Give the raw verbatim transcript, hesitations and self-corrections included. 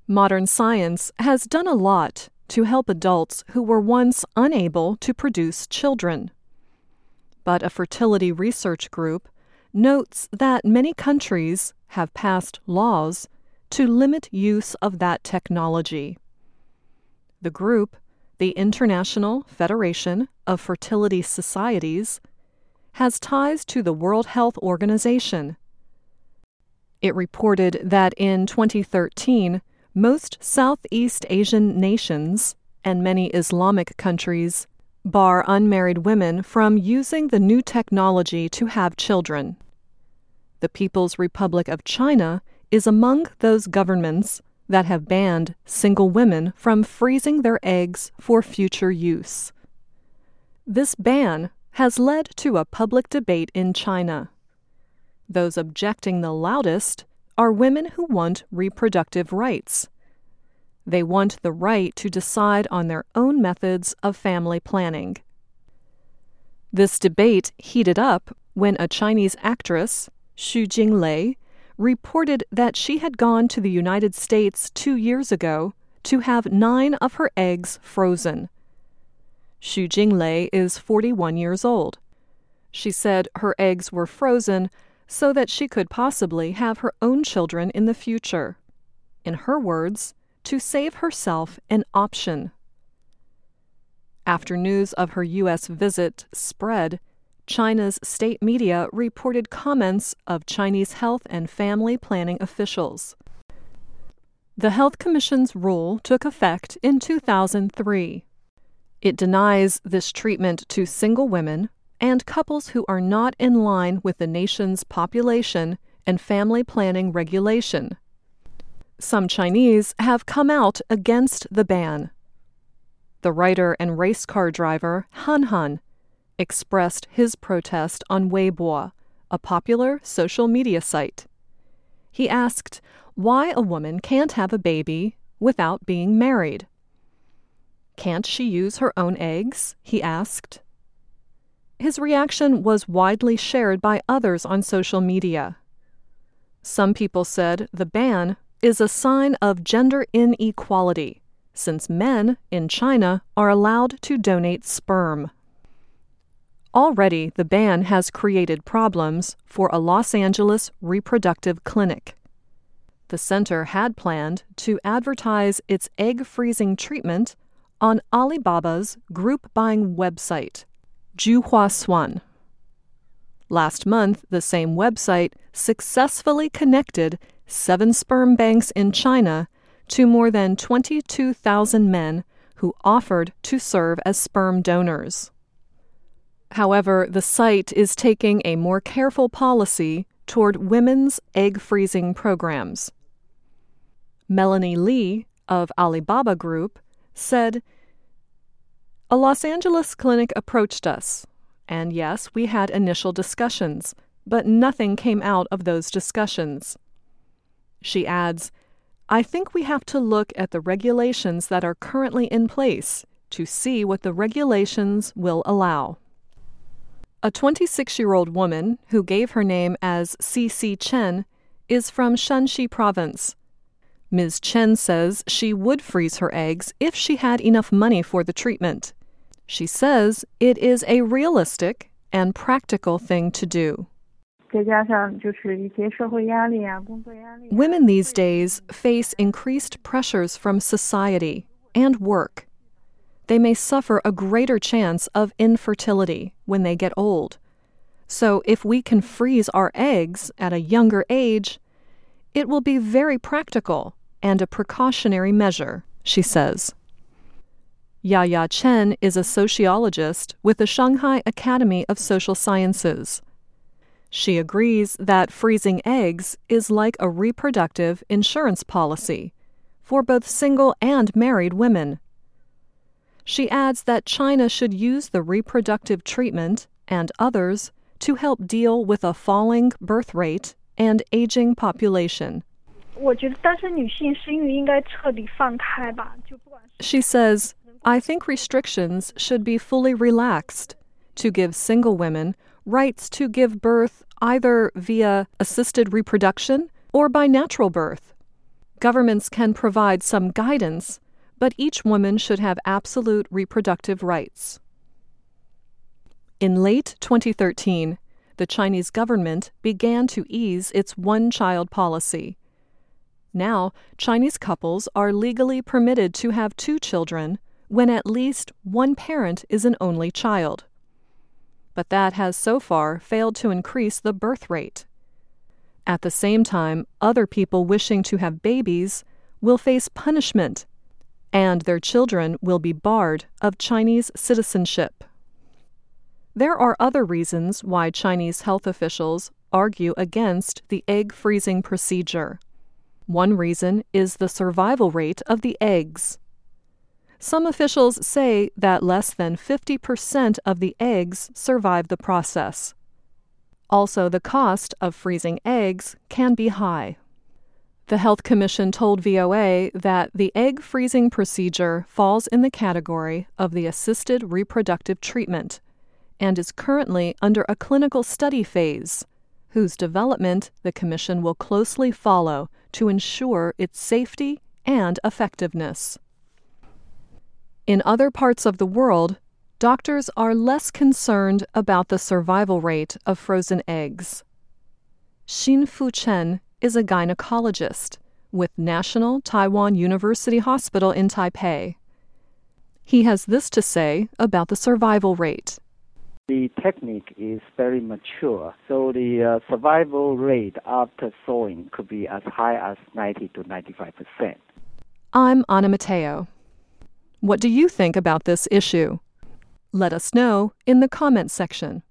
Modern science has done a lot to help adults who were once unable to produce children. But a fertility research group notes that many countries have passed laws to limit use of that technology. The group, the International Federation of Fertility Societies, has ties to the World Health Organization. It reported that in twenty thirteen, most Southeast Asian nations and many Islamic countries bar unmarried women from using the new technology to have children. The People's Republic of China is among those governments that have banned single women from freezing their eggs for future use. This ban has led to a public debate in China. Those objecting the loudest are women who want reproductive rights. They want the right to decide on their own methods of family planning. This debate heated up when a Chinese actress, Xu Jinglei, reported that she had gone to the United States two years ago to have nine of her eggs frozen. Xu Jinglei is forty-one years old. She said her eggs were frozen so that she could possibly have her own children in the future. In her words, to save herself an option. After news of her U S visit spread, China's state media reported comments of Chinese health and family planning officials. The Health Commission's rule took effect in two thousand three. It denies this treatment to single women and couples who are not in line with the nation's population and family planning regulation. Some Chinese have come out against the ban. The writer and race car driver Han Han expressed his protest on Weibo, a popular social media site. He asked why a woman can't have a baby without being married. Can't she use her own eggs? He asked. His reaction was widely shared by others on social media. Some people said the ban is a sign of gender inequality, since men in China are allowed to donate sperm. Already, the ban has created problems for a Los Angeles reproductive clinic. The center had planned to advertise its egg freezing treatment on Alibaba's group buying website, Zhuhuasuan. Last month, the same website successfully connected seven sperm banks in China to more than twenty-two thousand men who offered to serve as sperm donors. However, the site is taking a more careful policy toward women's egg freezing programs. Melanie Lee of Alibaba Group said, "A Los Angeles clinic approached us, and yes, we had initial discussions, but nothing came out of those discussions." She adds, "I think we have to look at the regulations that are currently in place to see what the regulations will allow." A twenty-six-year-old woman who gave her name as Cici Chen is from Shanxi Province. Miz Chen says she would freeze her eggs if she had enough money for the treatment. She says it is a realistic and practical thing to do. Women these days face increased pressures from society and work. They may suffer a greater chance of infertility when they get old. So if we can freeze our eggs at a younger age, it will be very practical and a precautionary measure, she says. Yaya Chen is a sociologist with the Shanghai Academy of Social Sciences. She agrees that freezing eggs is like a reproductive insurance policy for both single and married women. She adds that China should use the reproductive treatment and others to help deal with a falling birth rate and aging population. She says, "I think restrictions should be fully relaxed to give single women rights to give birth either via assisted reproduction or by natural birth. Governments can provide some guidance, but each woman should have absolute reproductive rights. In late twenty thirteen, the Chinese government began to ease its one-child policy. Now, Chinese couples are legally permitted to have two children when at least one parent is an only child. But that has so far failed to increase the birth rate. At the same time, other people wishing to have babies will face punishment, and their children will be barred of Chinese citizenship. There are other reasons why Chinese health officials argue against the egg freezing procedure. One reason is the survival rate of the eggs. Some officials say that less than fifty percent of the eggs survive the process. Also, the cost of freezing eggs can be high. The Health Commission told V O A that the egg freezing procedure falls in the category of the assisted reproductive treatment and is currently under a clinical study phase, whose development the Commission will closely follow to ensure its safety and effectiveness. In other parts of the world, doctors are less concerned about the survival rate of frozen eggs. Xin Fuchen is a gynecologist with National Taiwan University Hospital in Taipei. He has this to say about the survival rate. The technique is very mature, so the uh, survival rate after sewing could be as high as ninety to ninety-five percent. I'm Ana Mateo. What do you think about this issue? Let us know in the comment section.